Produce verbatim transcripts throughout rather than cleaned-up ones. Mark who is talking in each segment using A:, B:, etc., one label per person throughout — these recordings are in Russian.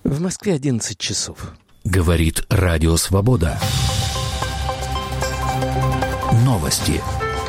A: В Москве одиннадцать часов.
B: Говорит Радио Свобода. Новости.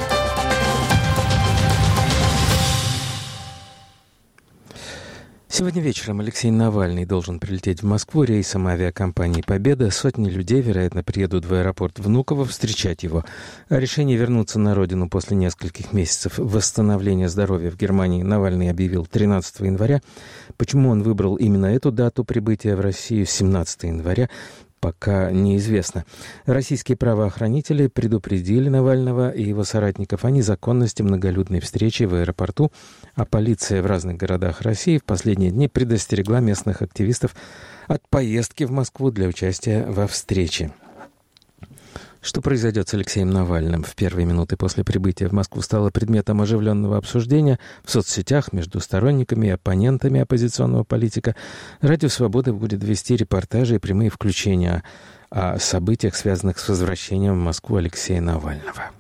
A: Сегодня вечером Алексей Навальный должен прилететь в Москву рейсом авиакомпании «Победа». Сотни людей, вероятно, приедут в аэропорт Внуково встречать его. О решении вернуться на родину после нескольких месяцев восстановления здоровья в Германии Навальный объявил тринадцатого января. Почему он выбрал именно эту дату прибытия в Россию, семнадцатого января, пока неизвестно. Российские правоохранители предупредили Навального и его соратников о незаконности многолюдной встречи в аэропорту, а полиция в разных городах России в последние дни предостерегла местных активистов от поездки в Москву для участия во встрече. Что произойдет с Алексеем Навальным в первые минуты после прибытия в Москву стало предметом оживленного обсуждения в соцсетях между сторонниками и оппонентами оппозиционного политика. Радио «Свобода» будет вести репортажи и прямые включения о событиях, связанных с возвращением в Москву Алексея Навального.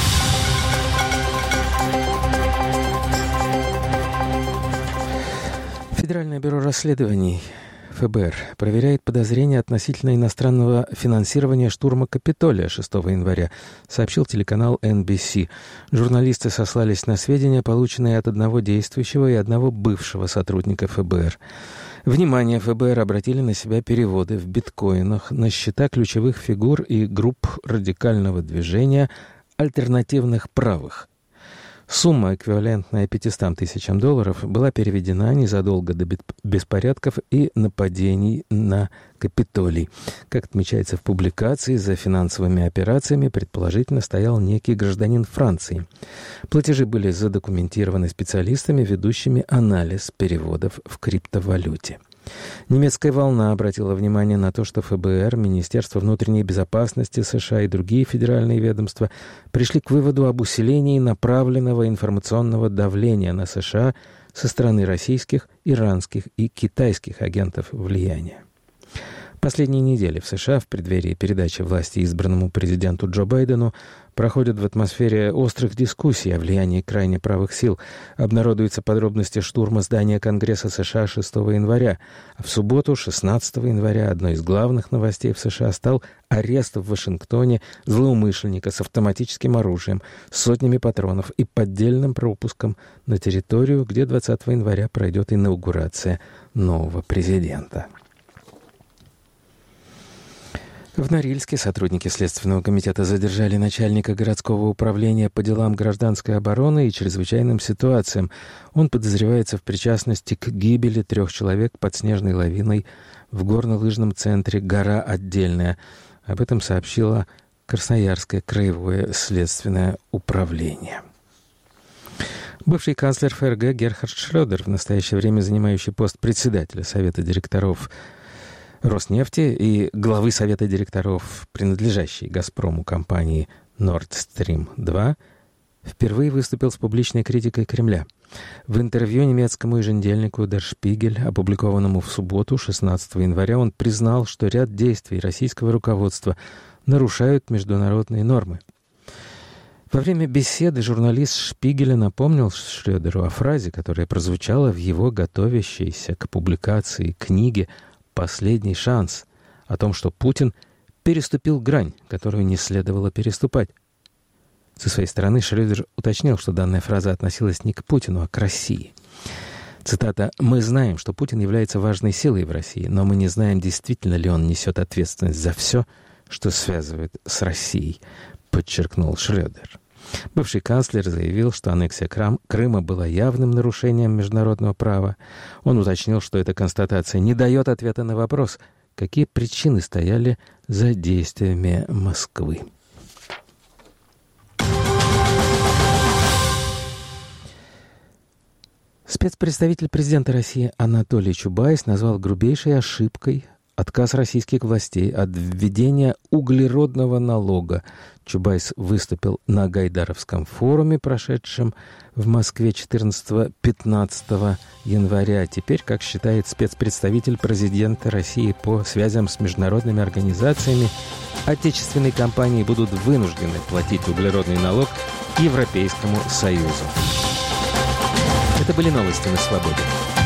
A: Федеральное бюро расследований эф бэ эр проверяет подозрения относительно иностранного финансирования штурма Капитолия шестого января, сообщил телеканал эн би си. Журналисты сослались на сведения, полученные от одного действующего и одного бывшего сотрудника эф бэ эр. Внимание эф бэ эр обратили на себя переводы в биткоинах на счета ключевых фигур и групп радикального движения альтернативных правых. Сумма, эквивалентная пятистам тысячам долларов, была переведена незадолго до беспорядков и нападений на Капитолий. Как отмечается в публикации, за финансовыми операциями предположительно стоял некий гражданин Франции. Платежи были задокументированы специалистами, ведущими анализ переводов в криптовалюте. Немецкая волна обратила внимание на то, что эф бэ эр, Министерство внутренней безопасности США и другие федеральные ведомства пришли к выводу об усилении направленного информационного давления на США со стороны российских, иранских и китайских агентов влияния. Последние недели в США в преддверии передачи власти избранному президенту Джо Байдену проходят в атмосфере острых дискуссий о влиянии крайне правых сил. Обнародуются подробности штурма здания Конгресса США шестого января. А в субботу, шестнадцатого января, одной из главных новостей в США стал арест в Вашингтоне злоумышленника с автоматическим оружием, сотнями патронов и поддельным пропуском на территорию, где двадцатого января пройдет инаугурация нового президента. В Норильске сотрудники Следственного комитета задержали начальника городского управления по делам гражданской обороны и чрезвычайным ситуациям. Он подозревается в причастности к гибели трех человек под снежной лавиной в горнолыжном центре «Гора Отдельная». Об этом сообщило Красноярское краевое следственное управление. Бывший канцлер эф эр гэ Герхард Шрёдер, в настоящее время занимающий пост председателя Совета директоров Роснефти и главы Совета директоров, принадлежащей «Газпрому» компании Nord Stream два, впервые выступил с публичной критикой Кремля. В интервью немецкому еженедельнику Der Spiegel, опубликованному в субботу, шестнадцатого января, он признал, что ряд действий российского руководства нарушают международные нормы. Во время беседы журналист Шпигеля напомнил Шрёдеру о фразе, которая прозвучала в его готовящейся к публикации книге «Последний шанс», о том, что Путин переступил грань, которую не следовало переступать. Со своей стороны Шрёдер уточнил, что данная фраза относилась не к Путину, а к России. Цитата: «Мы знаем, что Путин является важной силой в России, но мы не знаем, действительно ли он несет ответственность за все, что связывает с Россией», подчеркнул Шрёдер. Бывший канцлер заявил, что аннексия Крыма была явным нарушением международного права. Он уточнил, что эта констатация не дает ответа на вопрос, какие причины стояли за действиями Москвы. Спецпредставитель президента России Анатолий Чубайс назвал грубейшей ошибкой отказ российских властей от введения углеродного налога. Чубайс выступил на Гайдаровском форуме, прошедшем в Москве четырнадцатого-пятнадцатого января. Теперь, как считает спецпредставитель президента России по связям с международными организациями, отечественные компании будут вынуждены платить углеродный налог Европейскому Союзу. Это были новости на Свободе.